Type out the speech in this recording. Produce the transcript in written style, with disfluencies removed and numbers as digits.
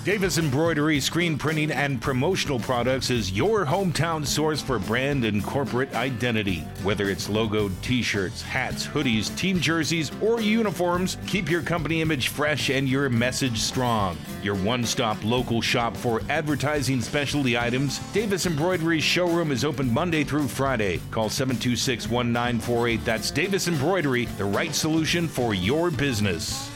Davis Embroidery, screen printing, and promotional products is your hometown source for brand and corporate identity. Whether it's logoed t-shirts, hats, hoodies, team jerseys, or uniforms, keep your company image fresh and your message strong. Your one-stop local shop for advertising specialty items, Davis Embroidery's showroom is open Monday through Friday. Call 726-1948. That's Davis Embroidery, the right solution for your business.